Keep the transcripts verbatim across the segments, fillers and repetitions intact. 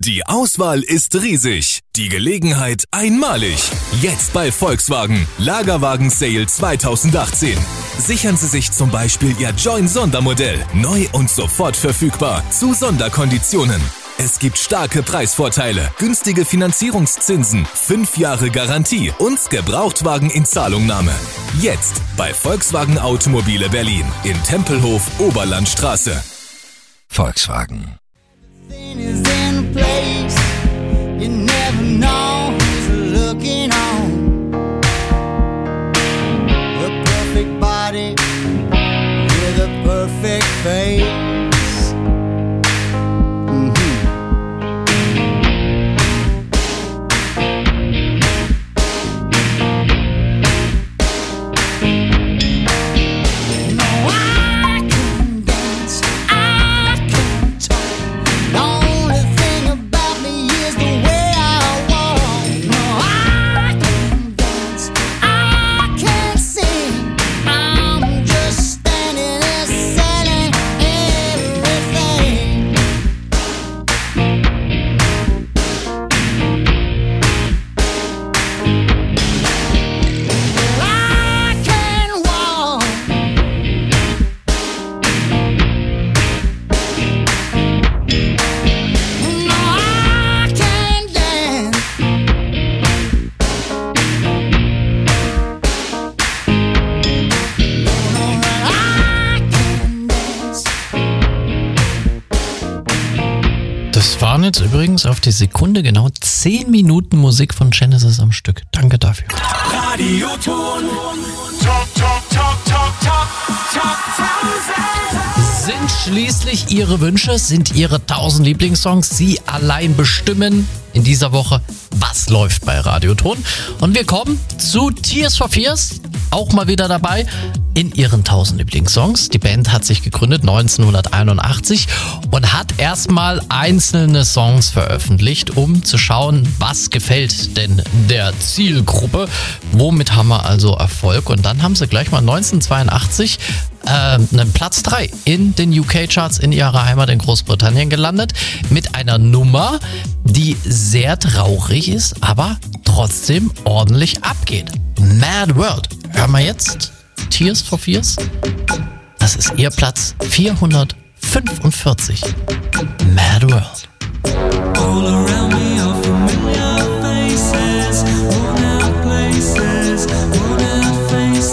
Die Auswahl ist riesig, die Gelegenheit einmalig. Jetzt bei Volkswagen, Lagerwagen Sale zwanzig achtzehn. Sichern Sie sich zum Beispiel Ihr Join Sondermodell, neu und sofort verfügbar, zu Sonderkonditionen. Es gibt starke Preisvorteile, günstige Finanzierungszinsen, fünf Jahre Garantie und Gebrauchtwagen in Zahlungnahme. Jetzt bei Volkswagen Automobile Berlin in Tempelhof Oberlandstraße. Volkswagen. Is in place, you never know who's looking on. A perfect body with a perfect face. Jetzt übrigens auf die Sekunde genau zehn Minuten Musik von Genesis am Stück. Danke dafür. Radioton. Talk, talk, talk, talk, talk, talk tausend. Sind schließlich Ihre Wünsche, sind Ihre tausend Lieblingssongs. Sie allein bestimmen in dieser Woche, was läuft bei Radioton. Und wir kommen zu Tears for Fears, auch mal wieder dabei in ihren tausend Lieblingssongs. Die Band hat sich gegründet neunzehnhunderteinundachtzig und hat erstmal einzelne Songs veröffentlicht, um zu schauen, was gefällt denn der Zielgruppe. Womit haben wir also Erfolg? Und dann haben sie gleich mal neunzehnhundertzweiundachtzig äh, einen Platz drei in den U K-Charts in ihrer Heimat in Großbritannien gelandet mit einer Nummer, die sehr traurig ist, aber trotzdem ordentlich abgeht. Mad World. Hören wir jetzt Tears for Fears. Das ist ihr Platz vierhundertfünfundvierzig. Mad World. All around me are familiar faces, worn out places, worn out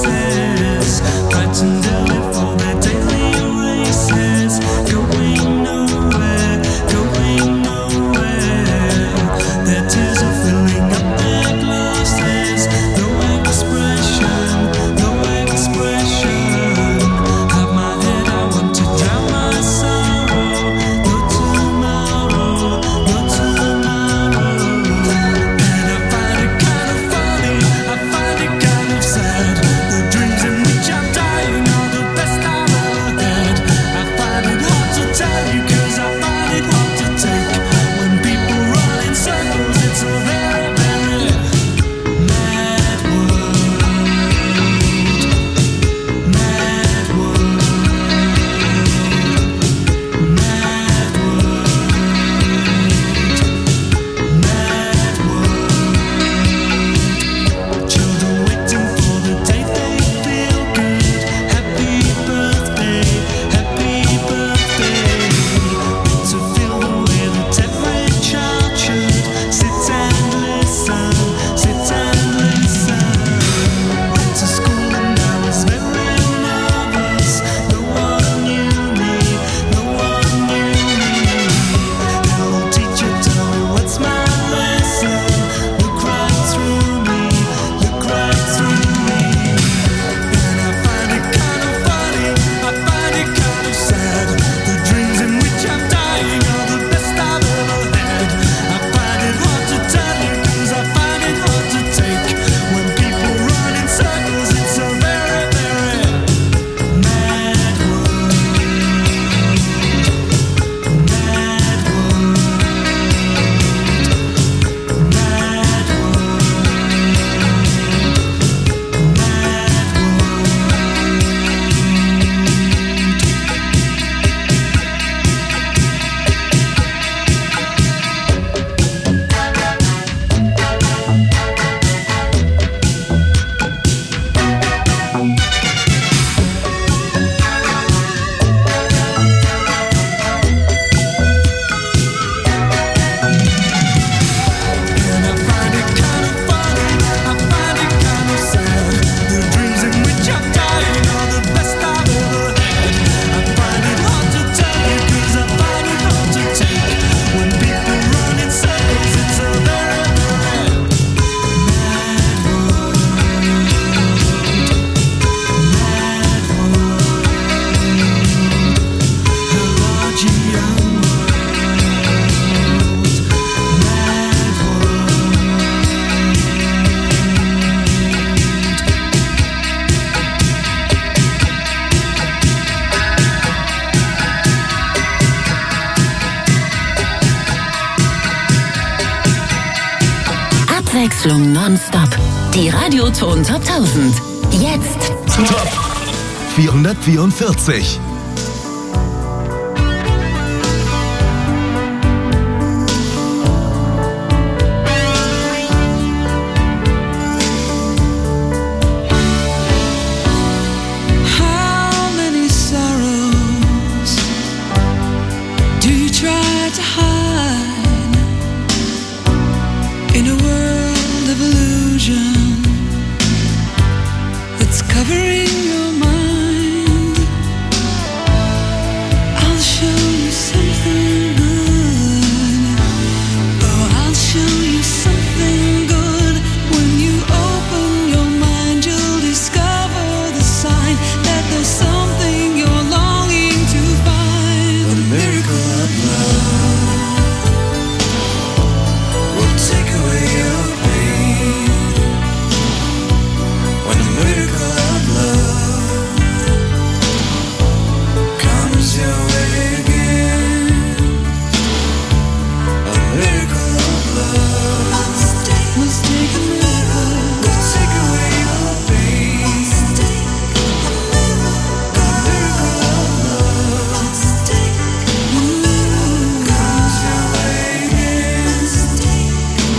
faces, frightened to live for their daily races, going nowhere, going nowhere. Their tears are filling up their glasses, no expression, no expression. Have my head, I want to drown my sorrow, no tomorrow. Abwechslung nonstop. Die Radioton Top tausend. Jetzt. Top vierhundertvierundvierzig. How many sorrows do you try to hide in a world of illusion that's covering your mind? I'll show you something good. Oh, I'll show you something good. When you open your mind, you'll discover the sign that there's something you're longing to find. The miracle of love will take away your pain. When the miracle of love comes your way again, a miracle of love must take a miracle, will take away your pain. A miracle of love comes your way again.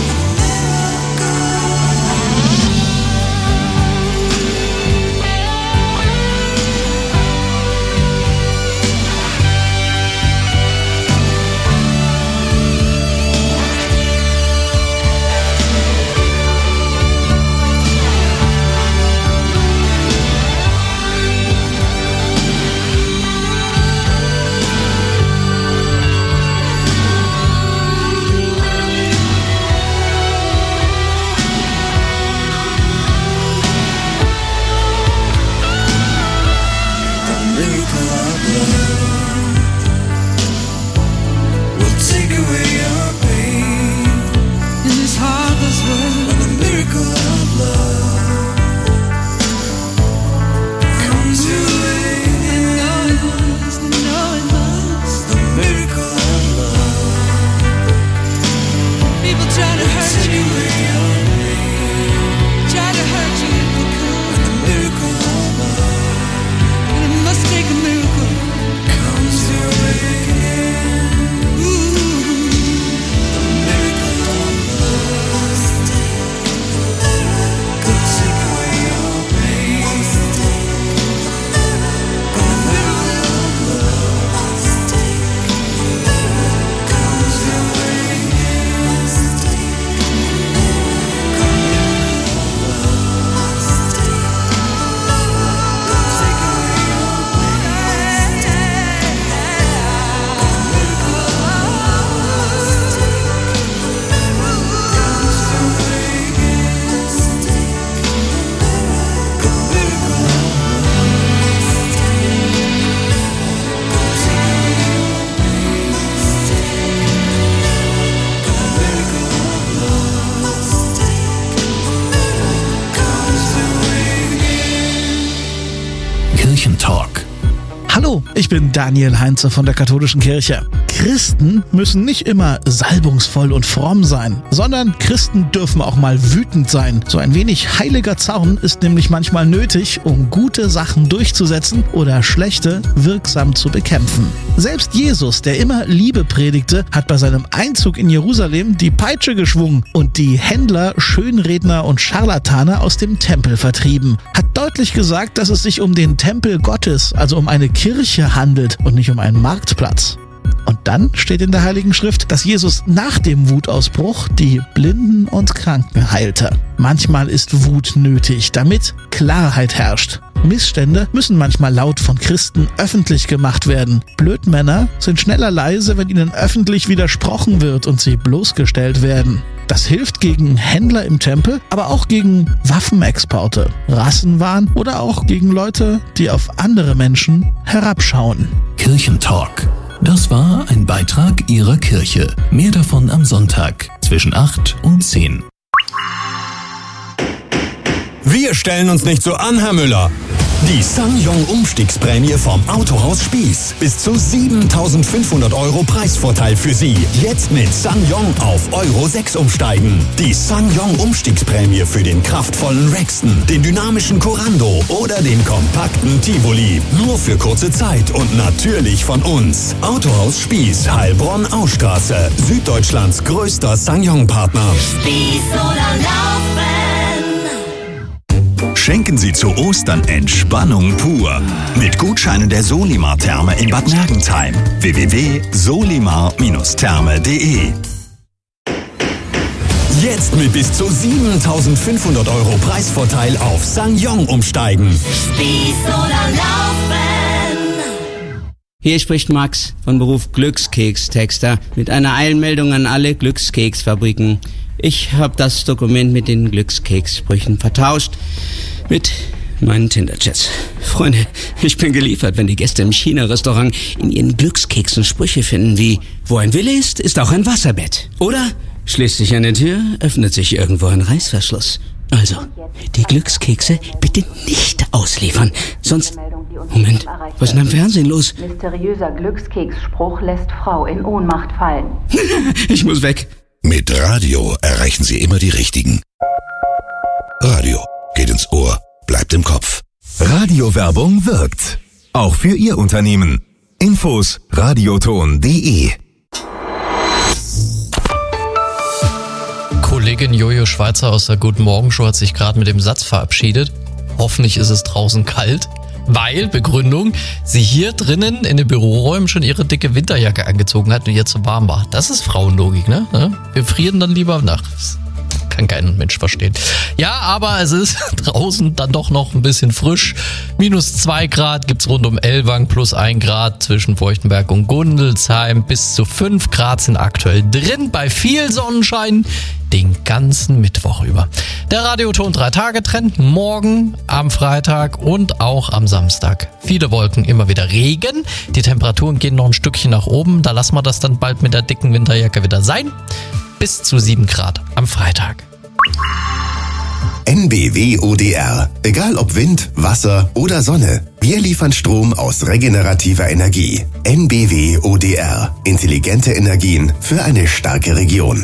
The miracle of love will take away your pain. In this heartless world, when the miracle of love comes your way, and know it must, and know it must. The miracle of love. People try to hurt you, try to hurt you if they could. When the miracle of love, and it must take a miracle, comes your way again. Ooh, the miracle of love will take away your pain. When the miracle of love comes your way again. Kirchentalk. Hallo, ich bin Daniel Heinze von der Katholischen Kirche. Christen müssen nicht immer salbungsvoll und fromm sein, sondern Christen dürfen auch mal wütend sein. So ein wenig heiliger Zorn ist nämlich manchmal nötig, um gute Sachen durchzusetzen oder schlechte wirksam zu bekämpfen. Selbst Jesus, der immer Liebe predigte, hat bei seinem Einzug in Jerusalem die Peitsche geschwungen und die Händler, Schönredner und Scharlatane aus dem Tempel vertrieben. Hat deutlich gesagt, dass es sich um den Tempel Gottes, also um eine Kirche handelt und nicht um einen Marktplatz. Und dann steht in der Heiligen Schrift, dass Jesus nach dem Wutausbruch die Blinden und Kranken heilte. Manchmal ist Wut nötig, damit Klarheit herrscht. Missstände müssen manchmal laut von Christen öffentlich gemacht werden. Blödmänner sind schneller leise, wenn ihnen öffentlich widersprochen wird und sie bloßgestellt werden. Das hilft gegen Händler im Tempel, aber auch gegen Waffenexporte, Rassenwahn oder auch gegen Leute, die auf andere Menschen herabschauen. Kirchentalk. Das war ein Beitrag Ihrer Kirche. Mehr davon am Sonntag zwischen acht und zehn. Wir stellen uns nicht so an, Herr Müller. Die SsangYong Umstiegsprämie vom Autohaus Spieß. Bis zu siebentausendfünfhundert Euro Preisvorteil für Sie. Jetzt mit SsangYong auf Euro sechs umsteigen. Die SsangYong Umstiegsprämie für den kraftvollen Rexton, den dynamischen Corando oder den kompakten Tivoli. Nur für kurze Zeit und natürlich von uns. Autohaus Spieß, Heilbronn-Austraße. Süddeutschlands größter SsangYong-Partner. Spieß oder Laufen. Schenken Sie zu Ostern Entspannung pur. Mit Gutscheinen der Solimar Therme in Bad Mergentheim. w w w punkt solimar Therme punkt de. Jetzt mit bis zu siebentausendfünfhundert Euro Preisvorteil auf SsangYong umsteigen. Spieß oder Laufen. Hier spricht Max von Beruf Glückskekstexter mit einer Eilmeldung an alle Glückskeksfabriken. Ich habe das Dokument mit den Glückskekssprüchen vertauscht mit meinen Tinder-Chats. Freunde, ich bin geliefert, wenn die Gäste im China-Restaurant in ihren Glückskeksen Sprüche finden wie: Wo ein Wille ist, ist auch ein Wasserbett. Oder schließt sich eine Tür, öffnet sich irgendwo ein Reißverschluss. Also, die Glückskekse bitte nicht ausliefern, sonst... Moment, was ist denn am Fernsehen los? Mysteriöser Glückskeksspruch lässt Frau in Ohnmacht fallen. Ich muss weg. Mit Radio erreichen Sie immer die Richtigen. Radio geht ins Ohr, bleibt im Kopf. Radiowerbung wirkt. Auch für Ihr Unternehmen. Infos radioton punkt de. Kollegin Jojo Schweizer aus der Guten Morgen Show hat sich gerade mit dem Satz verabschiedet: Hoffentlich ist es draußen kalt. Weil, Begründung, sie hier drinnen in den Büroräumen schon ihre dicke Winterjacke angezogen hat und jetzt so warm war. Das ist Frauenlogik, ne? Wir frieren dann lieber nach. Kann kein Mensch verstehen. Ja, aber es ist draußen dann doch noch ein bisschen frisch. Minus zwei Grad gibt's rund um Ellwangen, plus ein Grad zwischen Feuchtenberg und Gundelsheim. Bis zu fünf Grad sind aktuell drin, bei viel Sonnenschein den ganzen Mittwoch über. Der Radioton drei Tage Trend morgen am Freitag und auch am Samstag. Viele Wolken, immer wieder Regen. Die Temperaturen gehen noch ein Stückchen nach oben. Da lassen wir das dann bald mit der dicken Winterjacke wieder sein. Bis zu sieben Grad am Freitag. N B W O D R. Egal ob Wind, Wasser oder Sonne. Wir liefern Strom aus regenerativer Energie. N B W O D R. Intelligente Energien für eine starke Region.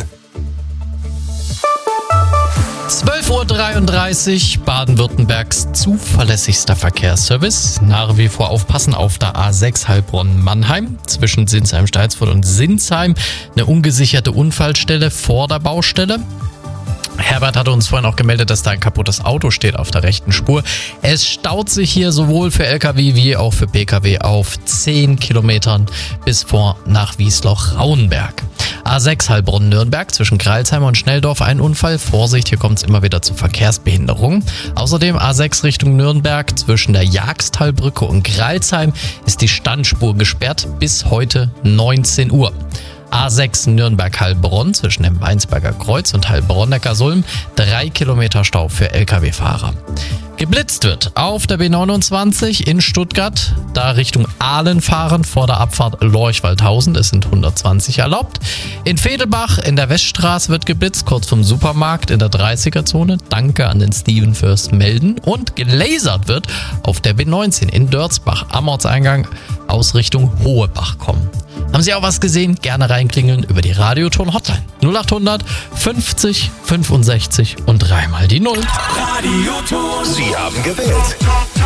zwölf Uhr dreiunddreißig, Baden-Württembergs zuverlässigster Verkehrsservice. Nach wie vor aufpassen auf der A sechs Heilbronn-Mannheim zwischen Sinsheim-Steitsfurt und Sinsheim. Eine ungesicherte Unfallstelle vor der Baustelle. Herbert hatte uns vorhin auch gemeldet, dass da ein kaputtes Auto steht auf der rechten Spur. Es staut sich hier sowohl für L K W wie auch für P K W auf zehn Kilometern bis vor nach Wiesloch-Rauenberg. A sechs Heilbronn-Nürnberg zwischen Kreilsheim und Schnelldorf ein Unfall. Vorsicht, hier kommt es immer wieder zu Verkehrsbehinderungen. Außerdem A sechs Richtung Nürnberg zwischen der Jagsttalbrücke und Kreilsheim ist die Standspur gesperrt bis heute neunzehn Uhr. A sechs Nürnberg-Heilbronn zwischen dem Weinsberger Kreuz und Heilbronn-Neckarsulm, drei Kilometer Stau für L K W-Fahrer. Geblitzt wird auf der B neunundzwanzig in Stuttgart, da Richtung Aalen fahren vor der Abfahrt Lorch-Waldhausen, es sind hundertzwanzig erlaubt. In Vedelbach in der Weststraße wird geblitzt, kurz vom Supermarkt in der dreißiger-Zone, danke an den Steven fürs Melden. Und gelasert wird auf der B neunzehn in Dörzbach am Ortseingang aus Richtung Hohebach kommen. Haben Sie auch was gesehen? Gerne reinklingeln über die Radioton-Hotline. null achthundert fünfzig fünfundsechzig und dreimal die Null. Radioton. Sie haben gewählt.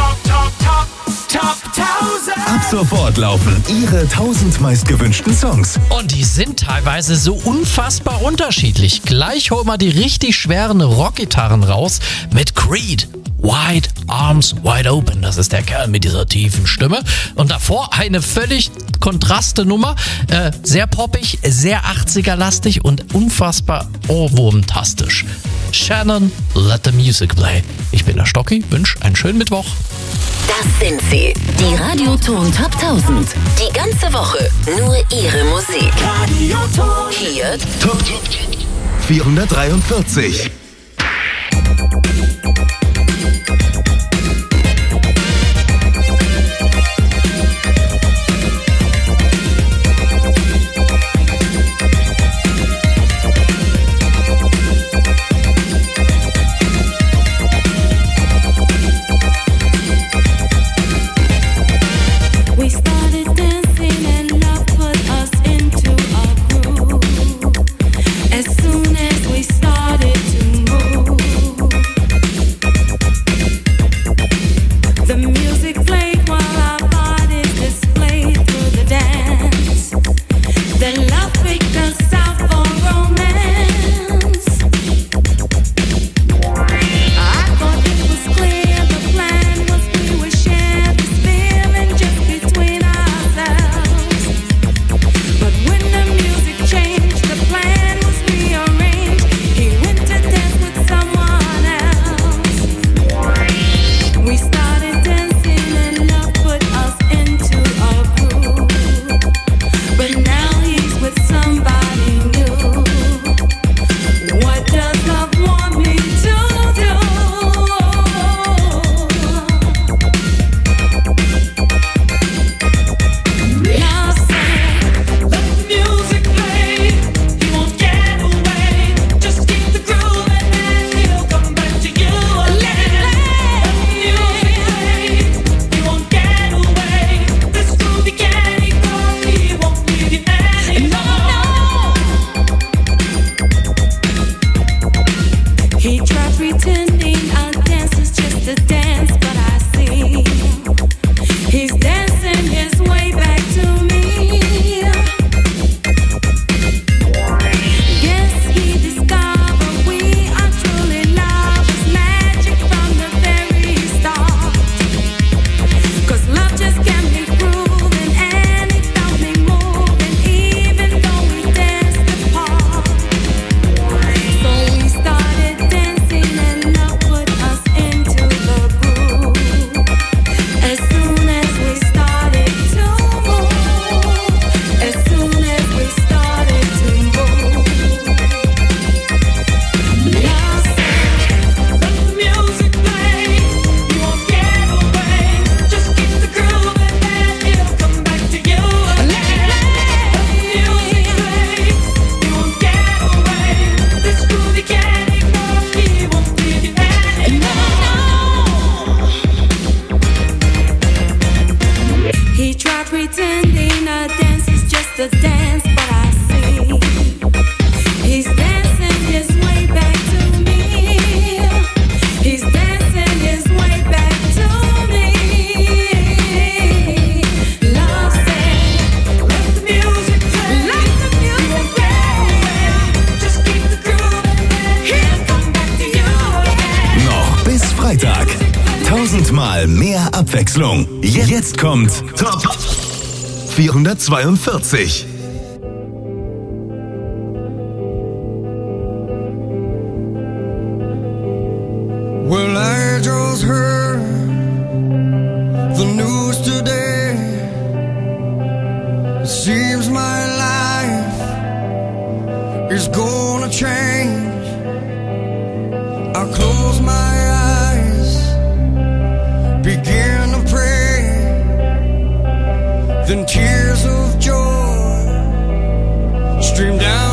Ab sofort laufen Ihre tausend meistgewünschten Songs. Und die sind teilweise so unfassbar unterschiedlich. Gleich holen wir die richtig schweren Rockgitarren raus mit Creed. Wide Arms Wide Open, das ist der Kerl mit dieser tiefen Stimme. Und davor eine völlig kontraste Nummer, äh, sehr poppig, sehr achtziger-lastig und unfassbar ohrwurmtastisch. Shannon, Let the Music Play. Ich bin der Stocki, wünsche einen schönen Mittwoch. Das sind sie, die Radioton Top tausend. Die ganze Woche nur ihre Musik. Radioton. Hier Top vierhundertdreiundvierzig. mehr Abwechslung. Jetzt kommt Top vierhundertzweiundvierzig. Well, I just heard the news today. It seems my life is gonna change. I close my eyes, begin to pray, then tears of joy stream down